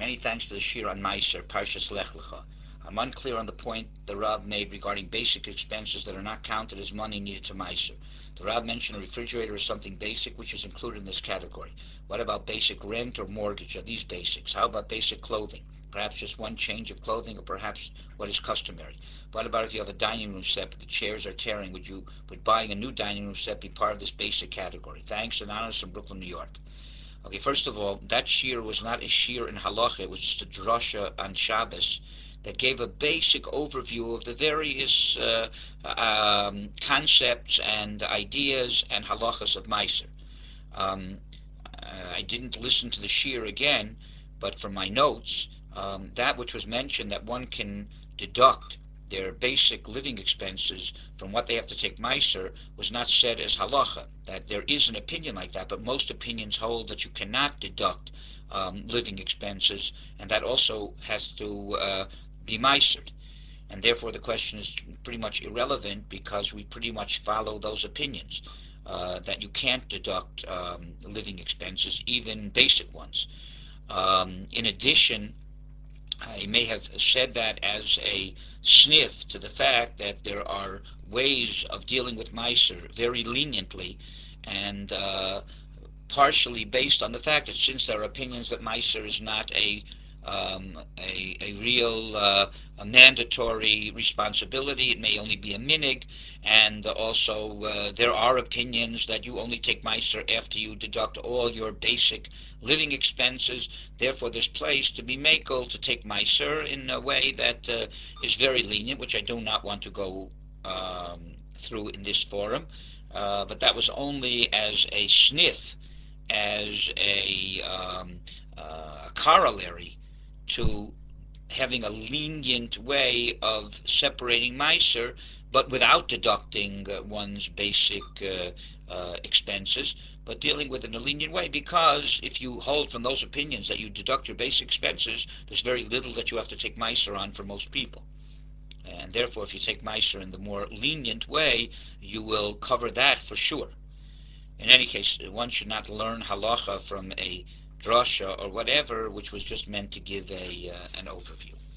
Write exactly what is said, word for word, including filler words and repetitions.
Many thanks for the shir on Meiser, Parshas Lech Lecha. I'm unclear on the point the Rav made regarding basic expenses that are not counted as money needed to Meiser. The Rav mentioned a refrigerator as something basic which is included in this category. What about basic rent or mortgage? Are these basics? How about basic clothing? Perhaps just one change of clothing, or perhaps what is customary. What about if you have a dining room set but the chairs are tearing? Would you would buying a new dining room set be part of this basic category? Thanks, Anonymous from Brooklyn, New York. Okay, first of all, that shir was not a shir in halacha. It was just a drasha on Shabbos that gave a basic overview of the various uh, um, concepts and ideas and halachas of Meiser. Um, uh, I didn't listen to the shir again, but from my notes, um, that which was mentioned that one can deduct their basic living expenses from what they have to take Meiser was not said as halacha. That there is an opinion like that, but most opinions hold that you cannot deduct um, living expenses, and that also has to uh, be Meisered. And therefore the question is pretty much irrelevant because we pretty much follow those opinions. Uh, that you can't deduct um, living expenses, even basic ones. Um, in addition, I may have said that as a sniff to the fact that there are ways of dealing with Meiser very leniently, and uh, partially based on the fact that since there are opinions that Meiser is not a um, a, a real uh, a mandatory responsibility, it may only be a minig, and also uh, there are opinions that you only take Meiser after you deduct all your basic living expenses. Therefore, there's place to be makel to take Meiser in a way that uh, is very lenient, which I do not want to go um, through in this forum. Uh, but that was only as a sniff, as a, um, uh, a corollary to having a lenient way of separating Meiser, but without deducting uh, one's basic uh, uh, expenses, but dealing with it in a lenient way, because if you hold from those opinions that you deduct your basic expenses, there's very little that you have to take Meiser on for most people. And therefore, if you take Meiser in the more lenient way, you will cover that for sure. In any case, one should not learn halacha from a drasha or whatever, which was just meant to give a uh, an overview.